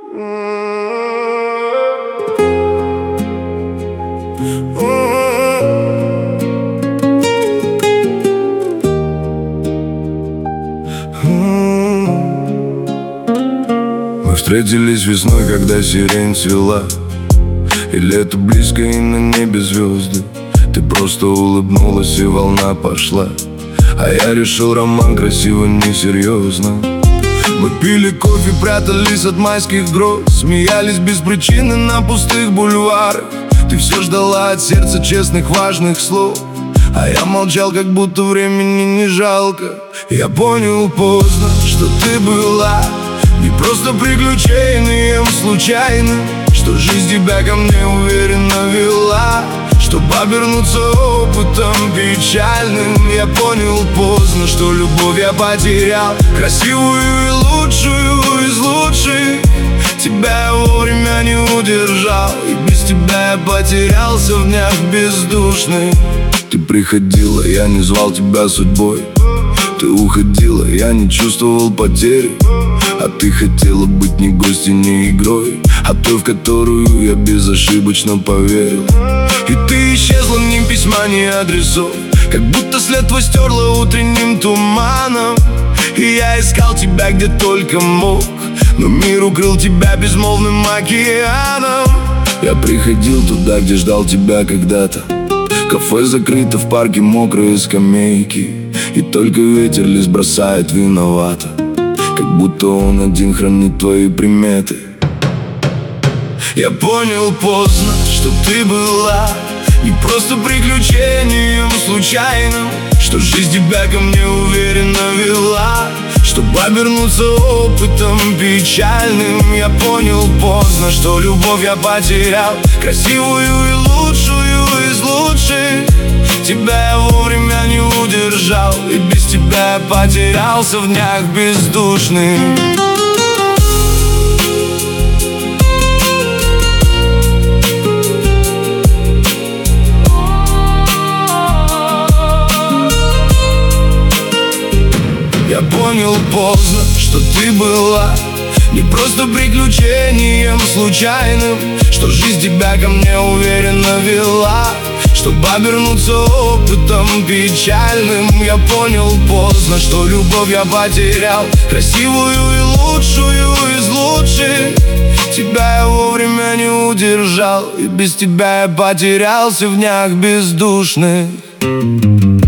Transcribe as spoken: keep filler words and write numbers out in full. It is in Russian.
Мы встретились весной, когда сирень цвела, и лето близко, и на небе звезды. Ты просто улыбнулась, и волна пошла, а я решил, роман красиво, несерьезно. Мы пили кофе, прятались от майских гроз, смеялись без причины на пустых бульварах. Ты все ждала от сердца честных, важных слов, а я молчал, как будто времени не жалко. Я понял поздно, что ты была не просто приключением случайным, что жизнь тебя ко мне уверенно вела, чтобы обернуться опытом печальным. Я понял поздно, что любовь я потерял, красивую и лучшую из лучших. Тебя я вовремя не удержал, и без тебя я потерялся в днях бездушных. Ты приходила, я не звал тебя судьбой. Ты уходила, я не чувствовал потери. А ты хотела быть не гостьей, не игрой, а той, в которую я безошибочно поверил. И ты исчезла, ни письма, ни адресов, как будто след твой стерла утренним туманом. И я искал тебя где только мог, но мир укрыл тебя безмолвным океаном. Я приходил туда, где ждал тебя когда-то. Кафе закрыто, в парке мокрые скамейки, и только ветер лишь бросает виновато, как будто он один хранит твои приметы. Я понял поздно, что ты была не просто приключением случайным, что жизнь тебя ко мне уверенно вела, чтобы обернуться опытом печальным. Я понял поздно, что любовь я потерял, красивую и лучшую из лучших. Тебя я вовремя не удержал, и без тебя я потерялся в днях бездушных. Я понял поздно, что ты была не просто приключением случайным, что жизнь тебя ко мне уверенно вела, чтобы обернуться опытом печальным. Я понял поздно, что любовь я потерял, красивую и лучшую из лучших. Тебя я вовремя не удержал, и без тебя я потерялся в днях бездушных.